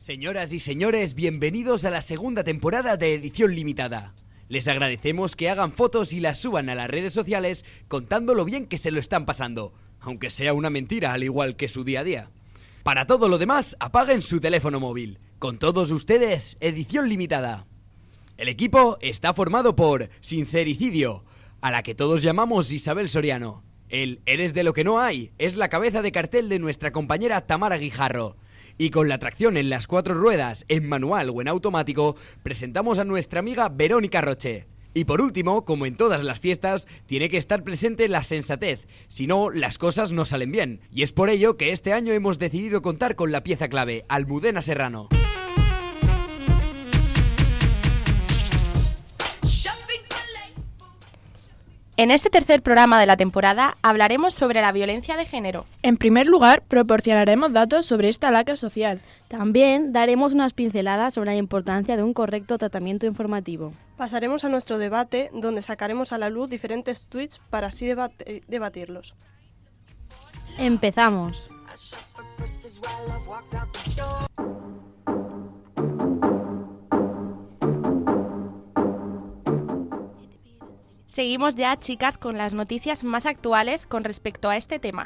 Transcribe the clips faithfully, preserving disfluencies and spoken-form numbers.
Señoras y señores, bienvenidos a la segunda temporada de Edición Limitada. Les agradecemos que hagan fotos y las suban a las redes sociales contando lo bien que se lo están pasando, aunque sea una mentira al igual que su día a día. Para todo lo demás, apaguen su teléfono móvil. Con todos ustedes, Edición Limitada. El equipo está formado por Sincericidio, a la que todos llamamos Isabel Soriano. El Eres de lo que no hay es la cabeza de cartel de nuestra compañera Tamara Guijarro. Y con la tracción en las cuatro ruedas, en manual o en automático, presentamos a nuestra amiga Verónica Roche. Y por último, como en todas las fiestas, tiene que estar presente la sensatez, si no, las cosas no salen bien. Y es por ello que este año hemos decidido contar con la pieza clave, Almudena Serrano. En este tercer programa de la temporada hablaremos sobre la violencia de género. En primer lugar, proporcionaremos datos sobre esta lacra social. También daremos unas pinceladas sobre la importancia de un correcto tratamiento informativo. Pasaremos a nuestro debate, donde sacaremos a la luz diferentes tweets para así debat- debatirlos. ¡Empezamos! Seguimos ya, chicas, con las noticias más actuales con respecto a este tema.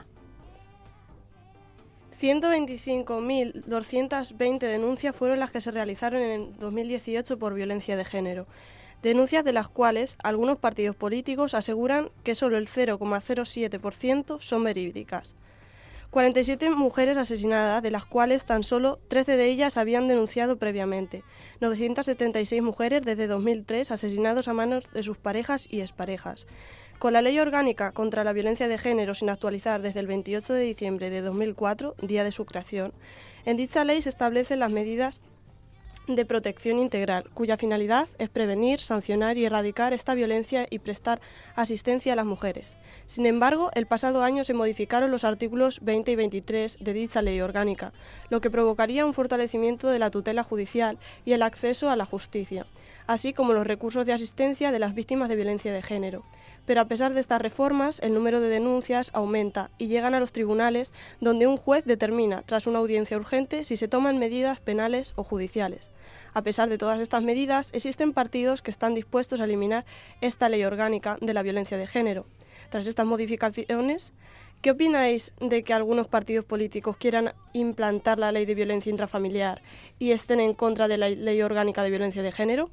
ciento veinticinco mil doscientas veinte denuncias fueron las que se realizaron en el dos mil dieciocho por violencia de género. Denuncias de las cuales algunos partidos políticos aseguran que solo el cero coma cero siete por ciento son verídicas. cuarenta y siete mujeres asesinadas, de las cuales tan solo trece de ellas habían denunciado previamente. novecientas setenta y seis mujeres desde dos mil tres asesinados a manos de sus parejas y exparejas. Con la Ley Orgánica contra la Violencia de Género sin actualizar desde el veintiocho de diciembre de dos mil cuatro, día de su creación, en dicha ley se establecen las medidas de protección integral, cuya finalidad es prevenir, sancionar y erradicar esta violencia y prestar asistencia a las mujeres. Sin embargo, el pasado año se modificaron los artículos veinte y veintitrés de dicha ley orgánica, lo que provocaría un fortalecimiento de la tutela judicial y el acceso a la justicia, así como los recursos de asistencia de las víctimas de violencia de género. Pero a pesar de estas reformas, el número de denuncias aumenta y llegan a los tribunales, donde un juez determina, tras una audiencia urgente, si se toman medidas penales o judiciales. A pesar de todas estas medidas, existen partidos que están dispuestos a eliminar esta ley orgánica de la violencia de género. Tras estas modificaciones, ¿qué opináis de que algunos partidos políticos quieran implantar la ley de violencia intrafamiliar y estén en contra de la ley orgánica de violencia de género?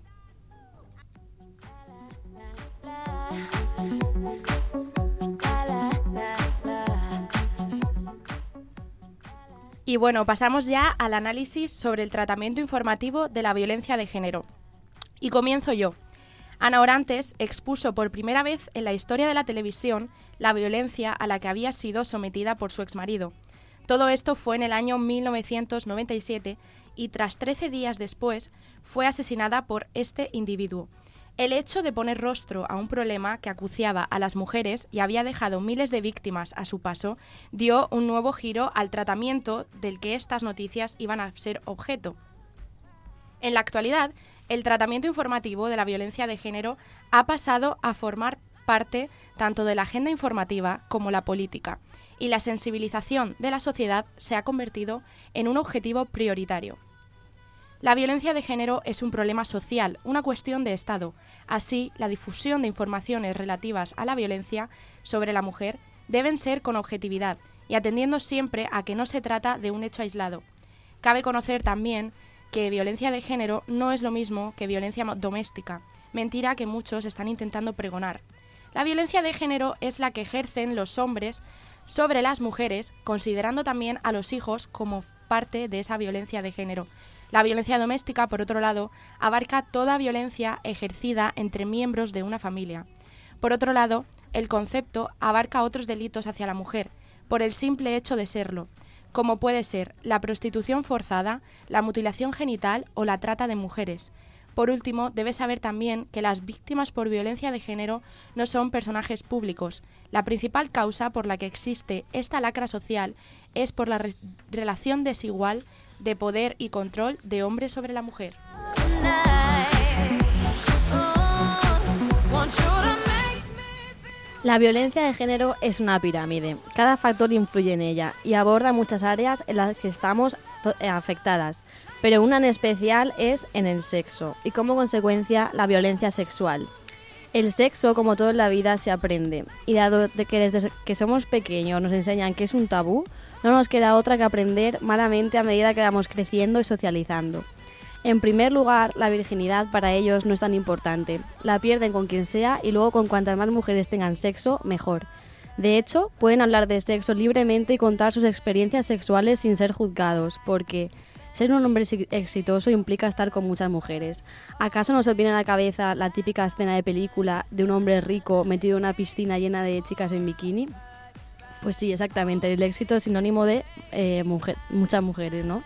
Y bueno, pasamos ya al análisis sobre el tratamiento informativo de la violencia de género. Y comienzo yo. Ana Orantes expuso por primera vez en la historia de la televisión la violencia a la que había sido sometida por su exmarido. Todo esto fue en el año mil novecientos noventa y siete y tras trece días después fue asesinada por este individuo. El hecho de poner rostro a un problema que acuciaba a las mujeres y había dejado miles de víctimas a su paso, dio un nuevo giro al tratamiento del que estas noticias iban a ser objeto. En la actualidad, el tratamiento informativo de la violencia de género ha pasado a formar parte tanto de la agenda informativa como la política, y la sensibilización de la sociedad se ha convertido en un objetivo prioritario. La violencia de género es un problema social, una cuestión de Estado. Así, la difusión de informaciones relativas a la violencia sobre la mujer deben ser con objetividad y atendiendo siempre a que no se trata de un hecho aislado. Cabe conocer también que violencia de género no es lo mismo que violencia doméstica, mentira que muchos están intentando pregonar. La violencia de género es la que ejercen los hombres sobre las mujeres, considerando también a los hijos como parte de esa violencia de género. La violencia doméstica, por otro lado, abarca toda violencia ejercida entre miembros de una familia. Por otro lado, el concepto abarca otros delitos hacia la mujer, por el simple hecho de serlo, como puede ser la prostitución forzada, la mutilación genital o la trata de mujeres. Por último, debe saber también que las víctimas por violencia de género no son personajes públicos. La principal causa por la que existe esta lacra social es por la re- relación desigual de poder y control de hombre sobre la mujer. La violencia de género es una pirámide. Cada factor influye en ella y aborda muchas áreas en las que estamos afectadas, pero una en especial es en el sexo y como consecuencia la violencia sexual. El sexo, como todo en la vida, se aprende y dado que desde que somos pequeños nos enseñan que es un tabú, no nos queda otra que aprender malamente a medida que vamos creciendo y socializando. En primer lugar, la virginidad para ellos no es tan importante. La pierden con quien sea y luego con cuantas más mujeres tengan sexo, mejor. De hecho, pueden hablar de sexo libremente y contar sus experiencias sexuales sin ser juzgados, porque ser un hombre exitoso implica estar con muchas mujeres. ¿Acaso nos viene a la cabeza la típica escena de película de un hombre rico metido en una piscina llena de chicas en bikini? Pues sí, exactamente. El éxito es sinónimo de eh, mujer, muchas mujeres, ¿no?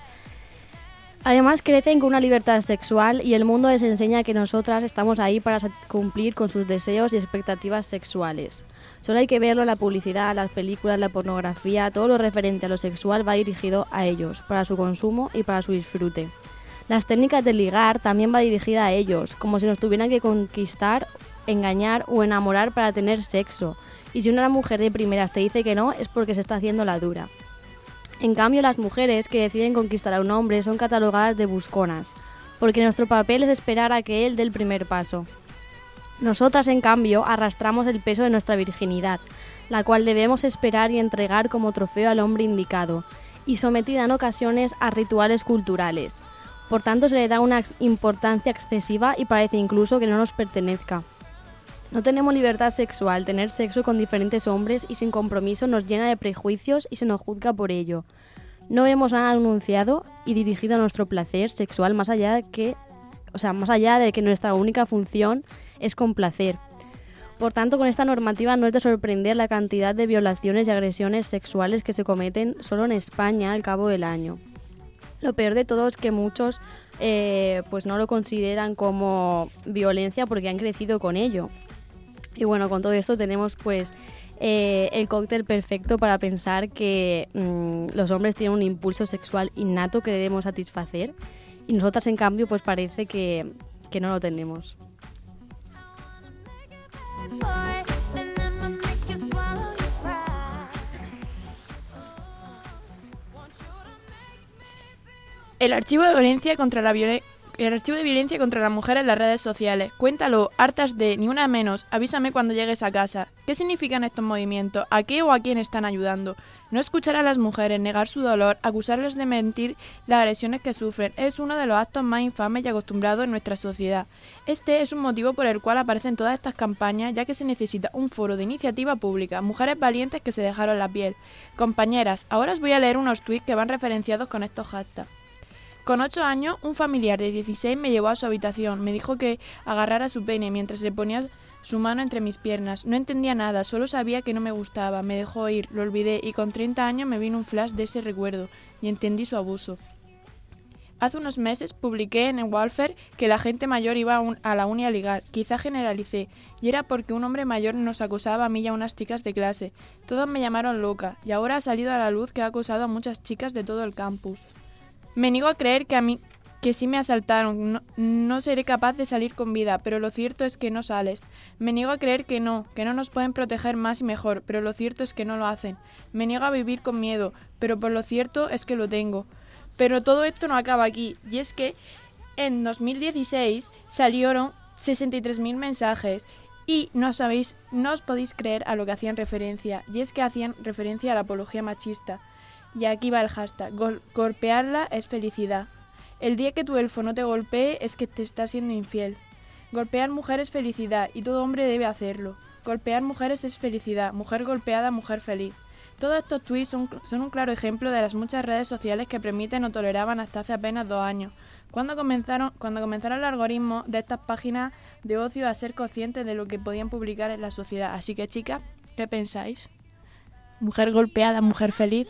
Además crecen con una libertad sexual y el mundo les enseña que nosotras estamos ahí para cumplir con sus deseos y expectativas sexuales. Solo hay que verlo en la publicidad, las películas, la pornografía, todo lo referente a lo sexual va dirigido a ellos, para su consumo y para su disfrute. Las técnicas de ligar también va dirigida a ellos, como si nos tuvieran que conquistar, engañar o enamorar para tener sexo. Y si una mujer de primeras te dice que no, es porque se está haciendo la dura. En cambio, las mujeres que deciden conquistar a un hombre son catalogadas de busconas, porque nuestro papel es esperar a que él dé el primer paso. Nosotras, en cambio, arrastramos el peso de nuestra virginidad, la cual debemos esperar y entregar como trofeo al hombre indicado, y sometida en ocasiones a rituales culturales. Por tanto, se le da una importancia excesiva y parece incluso que no nos pertenezca. No tenemos libertad sexual, tener sexo con diferentes hombres y sin compromiso nos llena de prejuicios y se nos juzga por ello. No vemos nada anunciado y dirigido a nuestro placer sexual más allá de que, o sea, más allá de que nuestra única función es complacer. Por tanto, con esta normativa no es de sorprender la cantidad de violaciones y agresiones sexuales que se cometen solo en España al cabo del año. Lo peor de todo es que muchos eh, pues no lo consideran como violencia porque han crecido con ello. Y bueno, con todo esto tenemos pues eh, el cóctel perfecto para pensar que mmm, los hombres tienen un impulso sexual innato que debemos satisfacer y nosotras en cambio pues parece que, que no lo tenemos. El archivo de violencia contra la violencia El archivo de violencia contra la mujer en las redes sociales. Cuéntalo, hartas de, ni una menos, avísame cuando llegues a casa. ¿Qué significan estos movimientos? ¿A qué o a quién están ayudando? No escuchar a las mujeres, negar su dolor, acusarles de mentir las agresiones que sufren, es uno de los actos más infames y acostumbrados en nuestra sociedad. Este es un motivo por el cual aparecen todas estas campañas, ya que se necesita un foro de iniciativa pública, mujeres valientes que se dejaron la piel. Compañeras, ahora os voy a leer unos tweets que van referenciados con estos hashtags. Con ocho años, un familiar de dieciséis me llevó a su habitación. Me dijo que agarrara su pene mientras le ponía su mano entre mis piernas. No entendía nada, solo sabía que no me gustaba. Me dejó ir, lo olvidé y con treinta años me vino un flash de ese recuerdo y entendí su abuso. Hace unos meses publiqué en el Welfare que la gente mayor iba a, un, a la uni a ligar. Quizá generalicé, y era porque un hombre mayor nos acosaba a mí y a unas chicas de clase. Todos me llamaron loca, y ahora ha salido a la luz que ha acosado a muchas chicas de todo el campus. Me niego a creer que a mí que sí me asaltaron, no, no seré capaz de salir con vida, pero lo cierto es que no sales. Me niego a creer que no, que no nos pueden proteger más y mejor, pero lo cierto es que no lo hacen. Me niego a vivir con miedo, pero por lo cierto es que lo tengo. Pero todo esto no acaba aquí, y es que en dos mil dieciséis salieron sesenta y tres mil mensajes y no sabéis, no os podéis creer a lo que hacían referencia, y es que hacían referencia a la apología machista. Y aquí va el hashtag, Gol- golpearla es felicidad. El día que tu elfo no te golpee es que te está siendo infiel. Golpear mujer es felicidad y todo hombre debe hacerlo. Golpear mujeres es felicidad, mujer golpeada, mujer feliz. Todos estos tweets son, son un claro ejemplo de las muchas redes sociales que permiten o toleraban hasta hace apenas dos años. Cuando comenzaron, cuando comenzaron el algoritmo de estas páginas de ocio a ser conscientes de lo que podían publicar en la sociedad. Así que chicas, ¿qué pensáis? ¿Mujer golpeada, mujer feliz?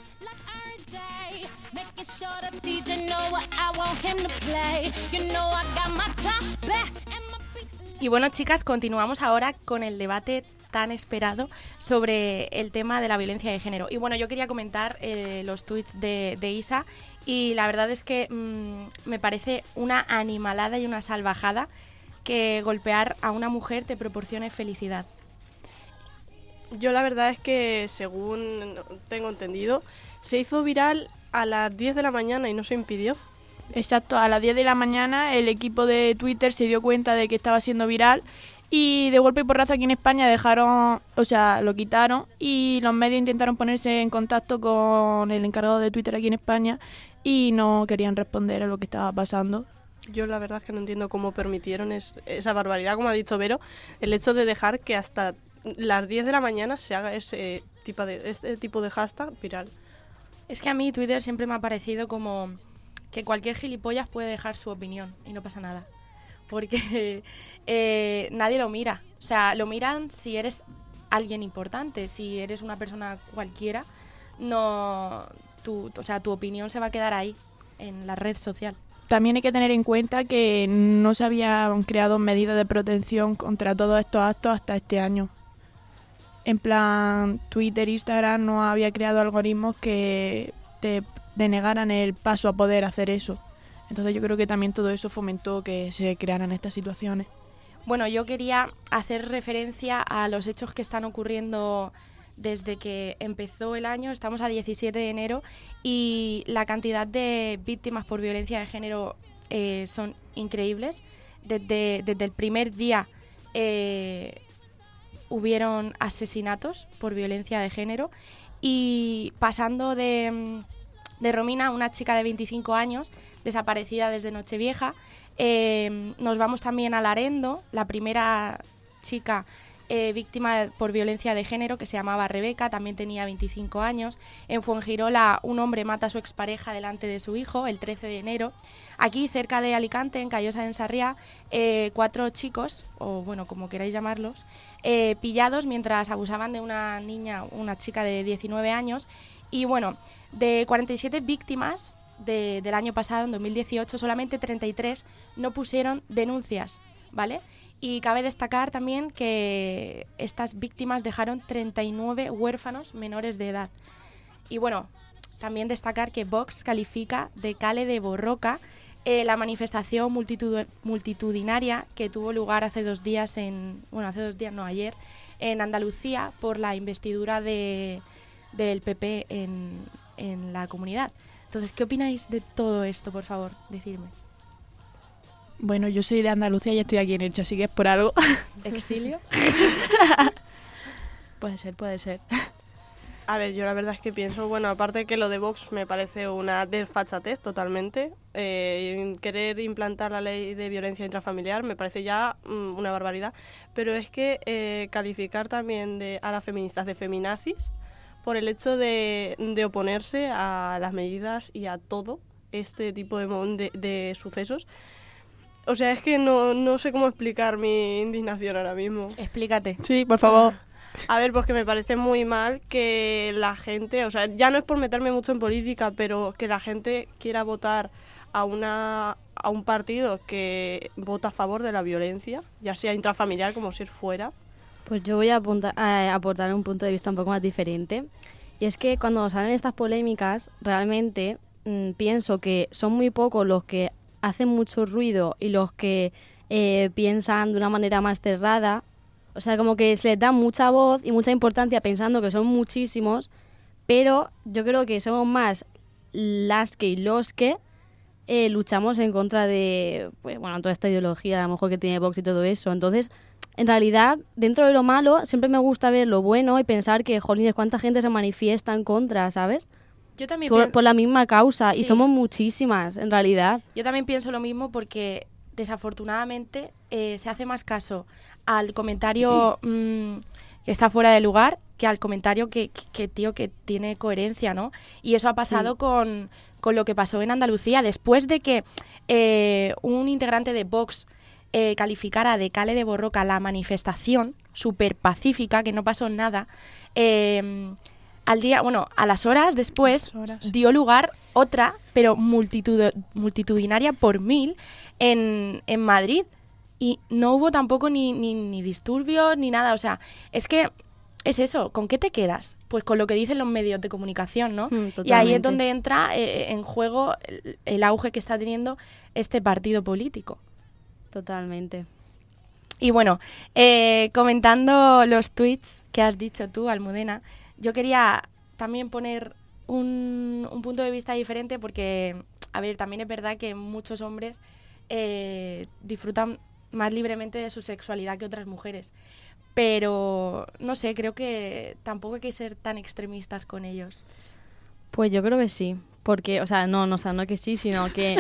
Y bueno, chicas, continuamos ahora con el debate tan esperado sobre el tema de la violencia de género. Y bueno, yo quería comentar eh, los tweets de, de Isa y la verdad es que mmm, me parece una animalada y una salvajada que golpear a una mujer te proporcione felicidad. Yo la verdad es que, según tengo entendido, se hizo viral a las diez de la mañana y no se impidió. Exacto, a las diez de la mañana el equipo de Twitter se dio cuenta de que estaba siendo viral y de golpe y porrazo aquí en España dejaron, o sea, lo quitaron y los medios intentaron ponerse en contacto con el encargado de Twitter aquí en España y no querían responder a lo que estaba pasando. Yo la verdad es que no entiendo cómo permitieron es, esa barbaridad, como ha dicho Vero, el hecho de dejar que hasta las diez de la mañana se haga ese tipo de, este tipo de hashtag viral. Es que a mí Twitter siempre me ha parecido como que cualquier gilipollas puede dejar su opinión y no pasa nada. Porque eh, nadie lo mira. O sea, lo miran si eres alguien importante. Si eres una persona cualquiera, no, tu, o sea, tu opinión se va a quedar ahí, en la red social. También hay que tener en cuenta que no se habían creado medidas de protección contra todos estos actos hasta este año. En plan, Twitter, Instagram no había creado algoritmos que te denegaran el paso a poder hacer eso. Entonces yo creo que también todo eso fomentó que se crearan estas situaciones. Bueno, yo quería hacer referencia a los hechos que están ocurriendo desde que empezó el año. Estamos a diecisiete de enero y la cantidad de víctimas por violencia de género eh, son increíbles. Desde, desde el primer día eh, hubieron asesinatos por violencia de género y pasando de, de Romina, una chica de veinticinco años, desaparecida desde Nochevieja, eh, nos vamos también a Larendo, la primera chica Eh, víctima por violencia de género, que se llamaba Rebeca, también tenía veinticinco años. En Fuengirola, un hombre mata a su expareja delante de su hijo el trece de enero. Aquí, cerca de Alicante, en Callosa de Ensarriá, eh, cuatro chicos, o bueno, como queráis llamarlos, eh, pillados mientras abusaban de una niña, una chica de diecinueve años. Y bueno, de cuarenta y siete víctimas de, del año pasado, en dos mil dieciocho, solamente treinta y tres no pusieron denuncias, ¿vale? Y cabe destacar también que estas víctimas dejaron treinta y nueve huérfanos menores de edad. Y bueno, también destacar que Vox califica de cale de borroca eh, la manifestación multitud- multitudinaria que tuvo lugar hace dos días, en bueno, hace dos días, no, ayer, en Andalucía por la investidura de, del P P en, en la comunidad. Entonces, ¿qué opináis de todo esto, por favor? Decidme. Bueno, yo soy de Andalucía y estoy aquí en Elche, así que es por algo. ¿Exilio? Puede ser, puede ser. A ver, yo la verdad es que pienso, bueno, aparte de que lo de Vox me parece una desfachatez totalmente, eh, querer implantar la ley de violencia intrafamiliar me parece ya mm, una barbaridad, pero es que eh, calificar también de, a las feministas de feminazis por el hecho de, de oponerse a las medidas y a todo este tipo de, de, de sucesos. O sea, es que no, no sé cómo explicar mi indignación ahora mismo. Explícate. Sí, por favor. A ver, pues que me parece muy mal que la gente, o sea, ya no es por meterme mucho en política, pero que la gente quiera votar a una a un partido que vota a favor de la violencia, ya sea intrafamiliar como si fuera. Pues yo voy a, apuntar, a aportar un punto de vista un poco más diferente. Y es que cuando salen estas polémicas, realmente mmm, pienso que son muy pocos los que hacen mucho ruido y los que eh, piensan de una manera más cerrada. O sea, como que se les da mucha voz y mucha importancia pensando que son muchísimos, pero yo creo que somos más las que y los que eh, luchamos en contra de, pues, bueno, toda esta ideología a lo mejor que tiene Vox y todo eso. Entonces, en realidad, dentro de lo malo, siempre me gusta ver lo bueno y pensar que, jolines, cuánta gente se manifiesta en contra, ¿sabes? Yo también Por, pienso... por la misma causa, Sí. y somos muchísimas, en realidad. Yo también pienso lo mismo porque desafortunadamente eh, se hace más caso al comentario mmm, que está fuera de lugar que al comentario que, que, que, tío, que tiene coherencia, ¿no? Y eso ha pasado Sí. con, con lo que pasó en Andalucía. Después de que eh, un integrante de Vox eh, calificara de cale de borroca la manifestación súper pacífica, que no pasó nada, eh, al día, bueno, a las horas después Las horas. dio lugar otra, pero multitud, multitudinaria por mil en, en Madrid. Y no hubo tampoco ni, ni, ni disturbios ni nada. O sea, es que es eso. ¿Con qué te quedas? Pues con lo que dicen los medios de comunicación, ¿no? Mm, y ahí es totalmente. donde entra eh, en juego el, el auge que está teniendo este partido político. Totalmente. Y bueno, eh, comentando los tweets que has dicho tú, Almudena, yo quería también poner un, un punto de vista diferente porque, a ver, también es verdad que muchos hombres eh, disfrutan más libremente de su sexualidad que otras mujeres. Pero, no sé, creo que tampoco hay que ser tan extremistas con ellos. Pues yo creo que sí. Porque, o sea, no, no, o sea, no que sí, sino que...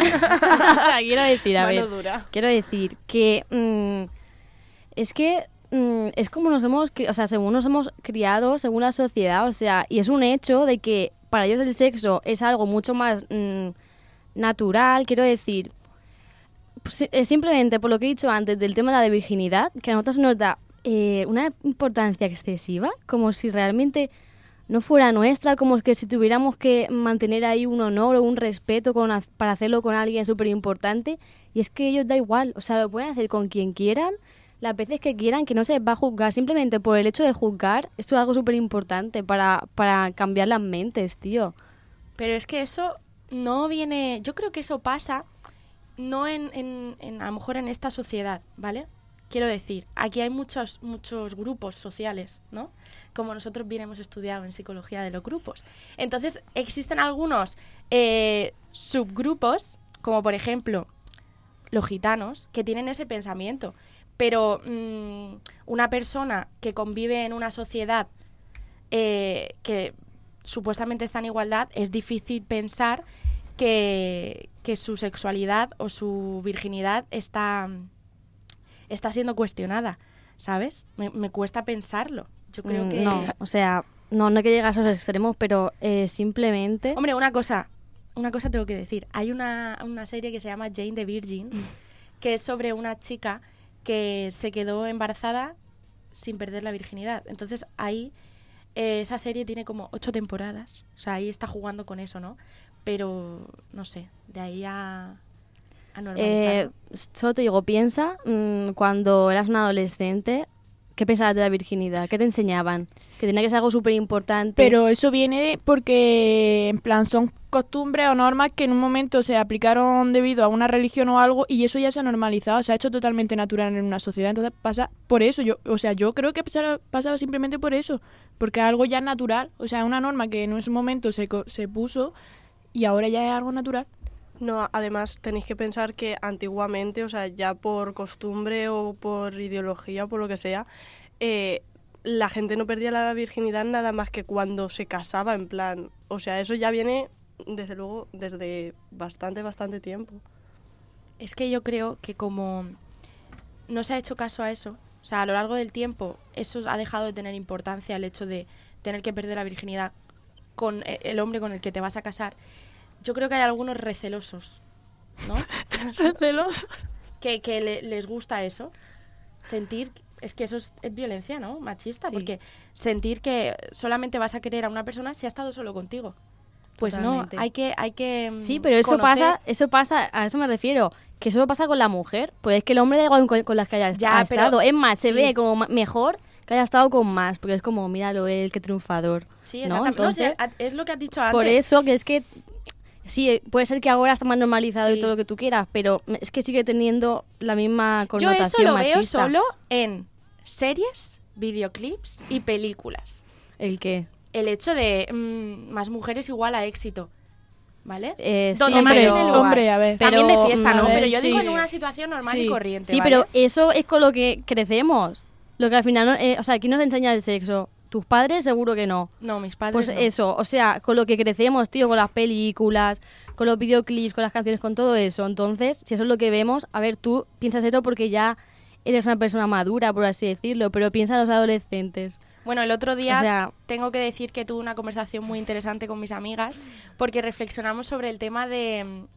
o sea, quiero decir, a Mano ver, dura. quiero decir que mm, es que mm, es como nos hemos, cri- o sea, según nos hemos criado, según la sociedad, o sea, y es un hecho de que para ellos el sexo es algo mucho más mm, natural, quiero decir, pues, eh, simplemente por lo que he dicho antes del tema de la virginidad, que a nosotros nos da eh, una importancia excesiva, como si realmente no fuera nuestra, como que si tuviéramos que mantener ahí un honor o un respeto con, para hacerlo con alguien súper importante. Y es que a ellos da igual, o sea, lo pueden hacer con quien quieran, las veces que quieran, que no se va a juzgar. Simplemente por el hecho de juzgar, esto es algo súper importante para, para cambiar las mentes, tío. Pero es que eso no viene... Yo creo que eso pasa no en, en, en a lo mejor en esta sociedad, ¿vale? Quiero decir, aquí hay muchos muchos grupos sociales, ¿no? Como nosotros bien hemos estudiado en psicología de los grupos. Entonces, existen algunos eh, subgrupos, como por ejemplo los gitanos, que tienen ese pensamiento. Pero mmm, una persona que convive en una sociedad eh, que supuestamente está en igualdad, es difícil pensar que, que su sexualidad o su virginidad está... está siendo cuestionada, ¿sabes? Me, me cuesta pensarlo. Yo creo Mm, que... No, o sea, no, no hay que llegar a esos extremos, pero eh, simplemente... Hombre, una cosa, una cosa tengo que decir. Hay una, una serie que se llama Jane the Virgin, que es sobre una chica que se quedó embarazada sin perder la virginidad. Entonces, ahí, eh, esa serie tiene como ocho temporadas. O sea, ahí está jugando con eso, ¿no? Pero, no sé, de ahí a... a normalizarlo. Eh, solo te digo, piensa mmm, cuando eras un adolescente, ¿qué pensabas de la virginidad? ¿Qué te enseñaban? Que tenía que ser algo súper importante. Pero eso viene porque, en plan, son costumbres o normas que en un momento se aplicaron debido a una religión o algo y eso ya se ha normalizado, se ha hecho totalmente natural en una sociedad. Entonces pasa por eso. Yo, o sea, yo creo que pasa, pasa simplemente por eso, porque es algo ya natural. O sea, es una norma que en ese momento se, co- se puso y ahora ya es algo natural. No, además tenéis que pensar que antiguamente, o sea, ya por costumbre o por ideología o por lo que sea, eh, la gente no perdía la virginidad nada más que cuando se casaba, en plan. O sea, eso ya viene, desde luego, desde bastante, bastante tiempo. Es que yo creo que como no se ha hecho caso a eso, o sea, a lo largo del tiempo, eso ha dejado de tener importancia, el hecho de tener que perder la virginidad con el hombre con el que te vas a casar. Yo creo que hay algunos recelosos, ¿no? Receloso. Que, que le- les gusta eso. Sentir, es que eso es, es violencia, ¿no? Machista, Sí. porque sentir que solamente vas a querer a una persona si ha estado solo contigo. Pues Totalmente. no, hay que, hay que mm, Sí, pero eso conocer- pasa, eso pasa, a eso me refiero, que eso pasa con la mujer, pues es que el hombre da igual con, con las que haya Ya, ha pero- estado, es más, se sí. ve como ma- mejor que haya estado con más, porque es como, míralo él, qué triunfador. Sí, ¿no? exactamente. No, Entonces, sí, a- es lo que has dicho antes. por eso que es que, sí, puede ser que ahora está más normalizado Sí. y todo lo que tú quieras, pero es que sigue teniendo la misma Yo connotación eso lo veo machista. solo en series, videoclips y películas. ¿El qué? El hecho de mm, más mujeres igual a éxito, ¿vale? Eh, sí, Donde más Hombre, tiene lugar. hombre, a ver. Pero, También de fiesta, mm, ¿no? a ver, Pero yo sí. digo en una situación normal y Sí. corriente, Sí, ¿vale? pero eso es con lo que crecemos. Lo que al final, no- eh, o sea, ¿quién nos enseña el sexo? ¿Tus padres? Seguro que no. No, mis padres Pues no. eso, o sea, con lo que crecemos, tío, con las películas, con los videoclips, con las canciones, con todo eso. Entonces, si eso es lo que vemos, a ver, tú piensas esto porque ya eres una persona madura, por así decirlo, pero piensa en los adolescentes. Bueno, el otro día O sea- tengo que decir que tuve una conversación muy interesante con mis amigas porque reflexionamos sobre el tema de,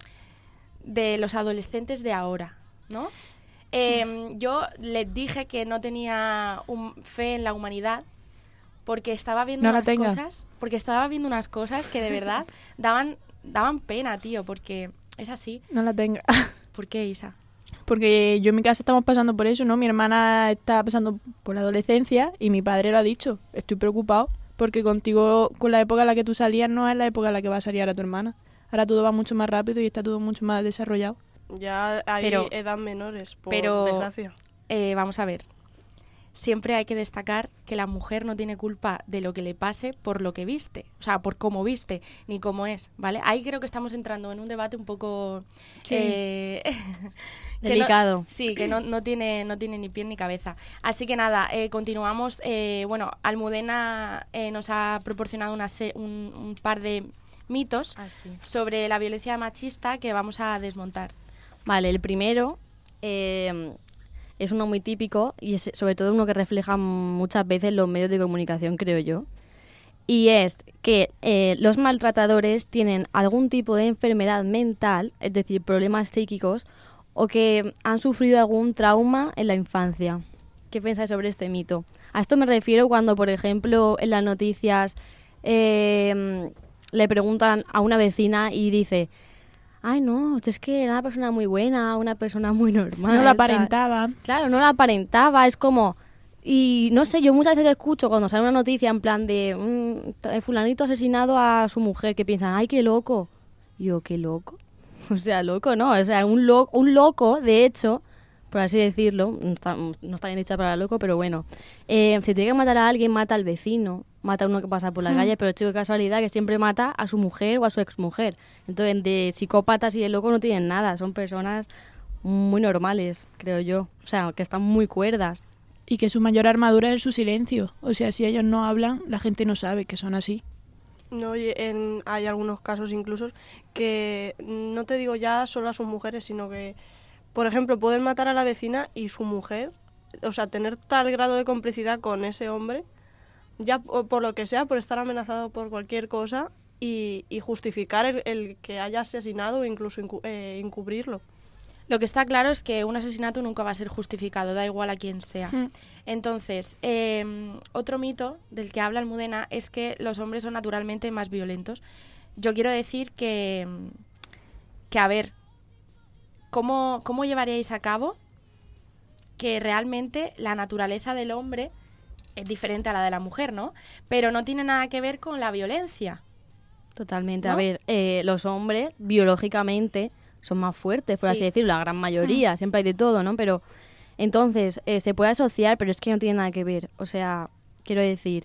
de los adolescentes de ahora, ¿no? Eh, yo les dije que no tenía un- fe en la humanidad porque estaba viendo No la unas tengas. cosas, porque estaba viendo unas cosas que de verdad daban daban pena, tío, porque es así. No la tenga. ¿Por qué, Isa? Porque yo en mi casa estamos pasando por eso, ¿no? Mi hermana está pasando por la adolescencia y mi padre lo ha dicho. Estoy preocupado porque contigo, con la época en la que tú salías, no es la época en la que va a salir ahora tu hermana. Ahora todo va mucho más rápido y está todo mucho más desarrollado. Ya hay Pero- edad menores, por pero- desgracia. eh, vamos a ver. Siempre hay que destacar que la mujer no tiene culpa de lo que le pase por lo que viste, o sea, por cómo viste, ni cómo es, ¿vale? Ahí creo que estamos entrando en un debate un poco... Sí. Eh, que Delicado. no, sí, que no, no, tiene, no tiene ni pie ni cabeza. Así que nada, eh, continuamos. Eh, bueno, Almudena eh, nos ha proporcionado una se- un, un par de mitos Ah, sí. sobre la violencia machista que vamos a desmontar. Vale, el primero eh, es uno muy típico y es sobre todo uno que refleja muchas veces los medios de comunicación, creo yo. Y es que eh, los maltratadores tienen algún tipo de enfermedad mental, es decir, problemas psíquicos, o que han sufrido algún trauma en la infancia. ¿Qué pensáis sobre este mito? A esto me refiero cuando, por ejemplo, en las noticias eh, le preguntan a una vecina y dice: ay, no, es que era una persona muy buena, una persona muy normal. No lo tal". aparentaba. Claro, no la aparentaba, es como... Y no sé, yo muchas veces escucho cuando sale una noticia en plan de mmm, fulanito ha asesinado a su mujer, que piensan, ay, qué loco. Y yo, ¿qué loco? O sea, loco, ¿no? O sea, un, lo- un loco, de hecho, por así decirlo, no está, no está bien dicha para loco, pero bueno, eh, si tiene que matar a alguien, mata al vecino, mata a uno que pasa por la Hmm. calle, pero chico, qué casualidad que siempre mata a su mujer o a su exmujer. Entonces, de psicópatas y de locos no tienen nada, son personas muy normales, creo yo. O sea, que están muy cuerdas. Y que su mayor armadura es su silencio. O sea, si ellos no hablan, la gente no sabe que son así. No, y en, hay algunos casos incluso que no te digo ya solo a sus mujeres, sino que, por ejemplo, pueden matar a la vecina y su mujer, o sea, tener tal grado de complicidad con ese hombre, ya por, por lo que sea, por estar amenazado por cualquier cosa y, y justificar el, el que haya asesinado o incluso incu- eh, encubrirlo. Lo que está claro es que un asesinato nunca va a ser justificado, da igual a quién sea. Hmm. Entonces, eh, otro mito del que habla Almudena es que los hombres son naturalmente más violentos. Yo quiero decir que, que a ver, ¿cómo, cómo llevaríais a cabo que realmente la naturaleza del hombre es diferente a la de la mujer, ¿no? Pero no tiene nada que ver con la violencia. Totalmente. ¿No? A ver, eh, los hombres, biológicamente, son más fuertes, por Sí. así decirlo, la gran mayoría, siempre hay de todo, ¿no? Pero entonces, eh, se puede asociar, pero es que no tiene nada que ver. O sea, quiero decir,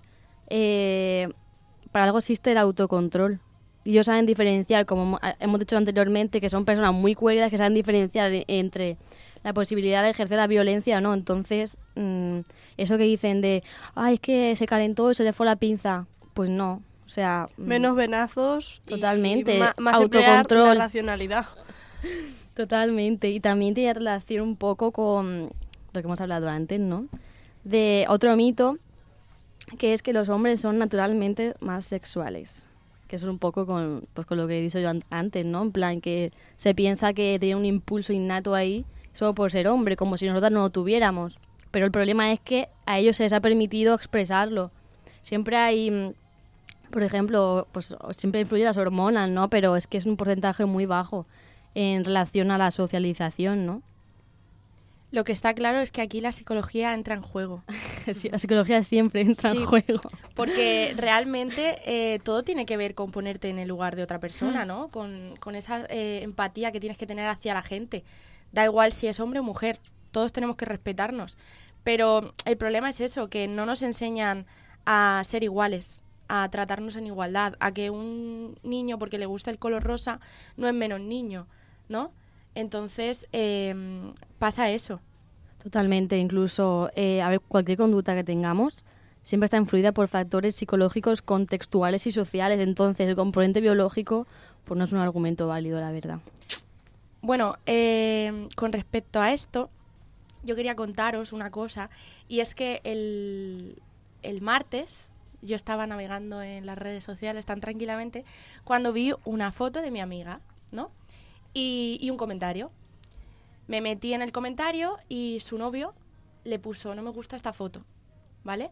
eh, para algo existe el autocontrol. Y ellos saben diferenciar, como hemos dicho anteriormente, que son personas muy cuerdas que saben diferenciar entre la posibilidad de ejercer la violencia o no. Entonces, mmm, eso que dicen de, ay, es que se calentó y se le fue la pinza, pues no. O sea, mm, Menos venazos Totalmente. y ma- más emplear Autocontrol. la racionalidad. totalmente. Y también tiene relación un poco con lo que hemos hablado antes, ¿no? De otro mito, que es que los hombres son naturalmente más sexuales. Que eso es un poco con, pues, con lo que he dicho yo an- antes, ¿no? En plan, que se piensa que tiene un impulso innato ahí solo por ser hombre, como si nosotras no lo tuviéramos. Pero el problema es que a ellos se les ha permitido expresarlo. Siempre hay, mm, por ejemplo, pues siempre influyen las hormonas, ¿no? Pero es que es un porcentaje muy bajo en relación a la socialización, ¿no? Lo que está claro es que aquí la psicología entra en juego. Sí, la psicología siempre entra Sí. en juego. Porque realmente eh, todo tiene que ver con ponerte en el lugar de otra persona, ¿no? Con, con esa eh, empatía que tienes que tener hacia la gente. Da igual si es hombre o mujer, todos tenemos que respetarnos. Pero el problema es eso, que no nos enseñan a ser iguales, a tratarnos en igualdad, a que un niño, porque le gusta el color rosa, no es menos niño, ¿no? Entonces eh, pasa eso. Totalmente, incluso eh, a ver, cualquier conducta que tengamos siempre está influida por factores psicológicos, contextuales y sociales. Entonces, el componente biológico pues no es un argumento válido, la verdad. Bueno, eh, con respecto a esto, yo quería contaros una cosa, y es que el, el martes yo estaba navegando en las redes sociales tan tranquilamente cuando vi una foto de mi amiga, ¿no? Y, y un comentario. Me metí en el comentario y su novio le puso, no me gusta esta foto, ¿vale?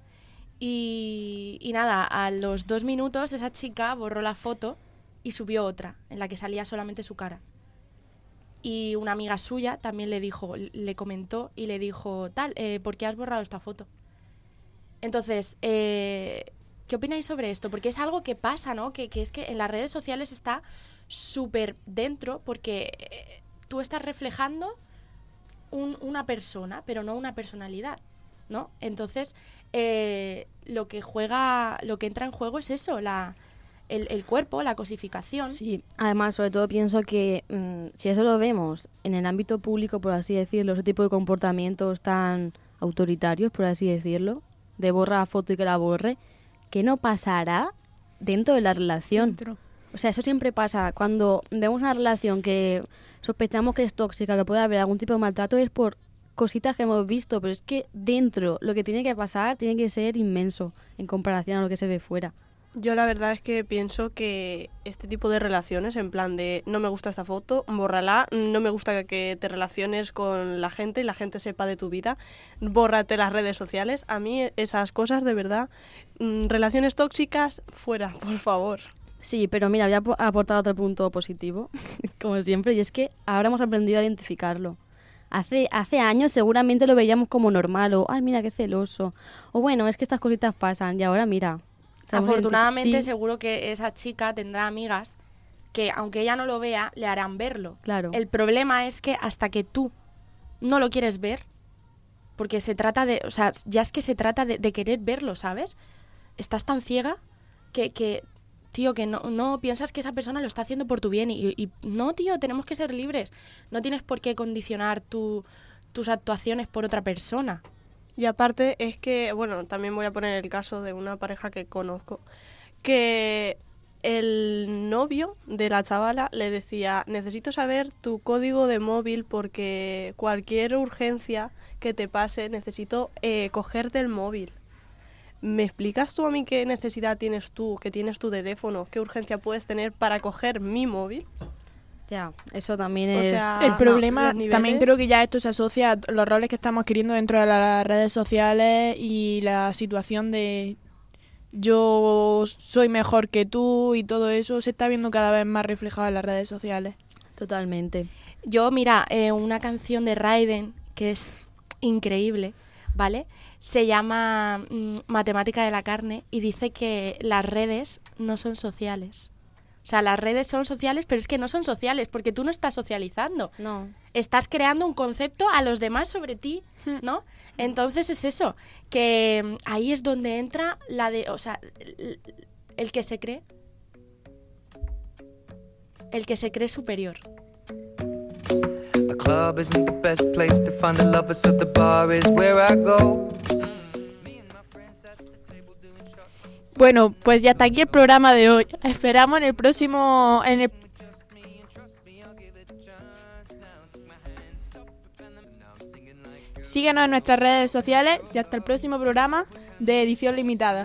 Y, y nada, a los dos minutos esa chica borró la foto y subió otra, en la que salía solamente su cara. Y una amiga suya también le dijo, le comentó y le dijo, tal, eh, ¿por qué has borrado esta foto? Entonces, eh, ¿qué opináis sobre esto? Porque es algo que pasa, ¿no? Que, que es que en las redes sociales está súper dentro porque eh, tú estás reflejando un, una persona, pero no una personalidad, ¿no? Entonces, eh, lo que juega, lo que entra en juego es eso, la, el, el cuerpo, la cosificación. Sí, además, sobre todo pienso que mmm, si eso lo vemos en el ámbito público, por así decirlo, ese tipo de comportamientos tan autoritarios, por así decirlo, de borra la foto y que la borre, ¿qué no pasará dentro de la relación? Dentro. O sea, eso siempre pasa. Cuando vemos una relación que sospechamos que es tóxica, que puede haber algún tipo de maltrato, es por cositas que hemos visto, pero es que dentro lo que tiene que pasar tiene que ser inmenso en comparación a lo que se ve fuera. Yo la verdad es que pienso que este tipo de relaciones, en plan de no me gusta esta foto, bórrala, no me gusta que te relaciones con la gente y la gente sepa de tu vida, bórrate las redes sociales. A mí esas cosas, de verdad, mmm, relaciones tóxicas, fuera, por favor. Sí, pero mira, voy a ap- aportar otro punto positivo, como siempre, y es que ahora hemos aprendido a identificarlo. Hace, hace años seguramente lo veíamos como normal, o, ay, mira, qué celoso, o bueno, es que estas cositas pasan, y ahora mira... Afortunadamente, sí. seguro que esa chica tendrá amigas que, aunque ella no lo vea, le harán verlo. Claro. El problema es que hasta que tú no lo quieres ver, porque se trata de... O sea, ya es que se trata de, de querer verlo, ¿sabes? Estás tan ciega que... que tío, que no, no piensas que esa persona lo está haciendo por tu bien. Y, y no, tío, tenemos que ser libres. No tienes por qué condicionar tu, tus actuaciones por otra persona. Y aparte es que, bueno, también voy a poner el caso de una pareja que conozco, que el novio de la chavala le decía, necesito saber tu código de móvil porque cualquier urgencia que te pase necesito eh, cogerte el móvil. ¿Me explicas tú a mí qué necesidad tienes tú, que tienes tu teléfono, qué urgencia puedes tener para coger mi móvil? Ya, eso también O es... sea, El problema, los niveles- también creo que ya esto se asocia a los roles que estamos adquiriendo dentro de las redes sociales y la situación de yo soy mejor que tú y todo eso se está viendo cada vez más reflejado en las redes sociales. Totalmente. Yo, mira, eh, una canción de Raiden que es increíble, ¿vale? Se llama mm, Matemática de la carne y dice que las redes no son sociales. O sea, las redes son sociales, pero es que no son sociales porque tú no estás socializando. No. Estás creando un concepto a los demás sobre ti, ¿no? Entonces es eso, que mm, ahí es donde entra la de, o sea, el, el que se cree, el que se cree superior. The club isn't the best place to find the lovers, so the bar is where I go. Bueno, pues ya está aquí el programa de hoy. Esperamos en el próximo... En el... Síguenos en nuestras redes sociales y hasta el próximo programa de edición limitada.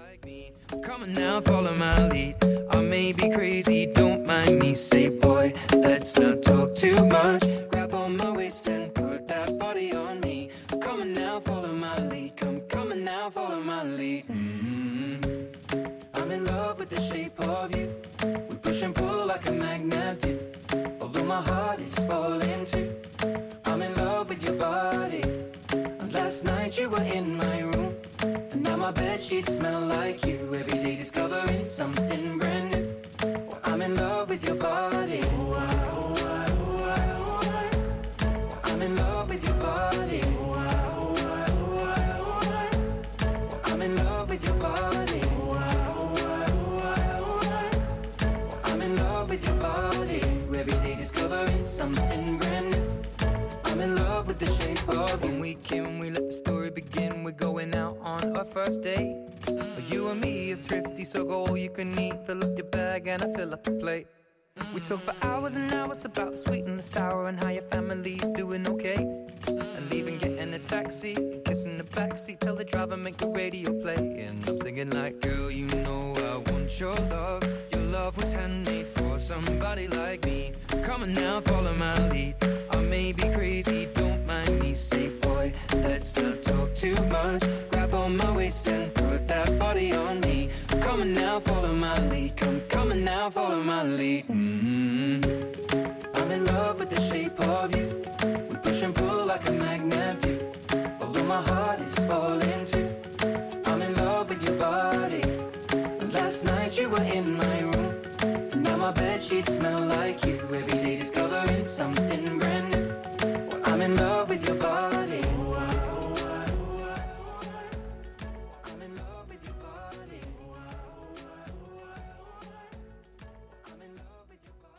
Come on now, follow my lead. I may be crazy, don't mind me. Say, boy, let's not talk too much. Grab on my waist and put that body on me. Come on now, follow my lead. Come, come on now, follow my lead. Mm-hmm. I'm in love with the shape of you. We push and pull like a magnet do. Although my heart is falling too. I'm in love with your body. Last night you were in my room. And now my bedsheets smell like you. Every day discovering something brand new. Well, I'm in love with your body. Oh, I, oh, I, oh, I, oh, I. Well, I'm in love with your body. Oh, I, oh, I, oh, I, oh, I. Well, I'm in love with your body. Oh, I, oh, I, oh, I, oh, I. Well, I'm in love with your body. Every day discovering something brand new. I'm in love with the shape of you. When we came, we let the story begin. We're going out on our first date. Mm. You and me are thrifty, so go all you can eat. Fill up your bag and I fill up the plate. Mm. We talk for hours and hours about the sweet and the sour and how your family's doing okay. Mm. And leaving, getting a taxi, kissing the backseat, tell the driver make the radio play. And I'm singing like, girl, you know I want your love. Your love was handmade for somebody like me. Come on now, follow my lead. I may be crazy, don't mind me. Say, boy, let's not talk too much. Grab on my waist and put that body on me. Come on now, follow my lead. Come, come on now, follow my lead. Mm-hmm. I'm in love with the shape of you. We push and pull like a magnet do. Although my heart is falling too. I'm in love with your body. Last night you were in my room. And now my bedsheets smell like you. Every day discovering something brand new.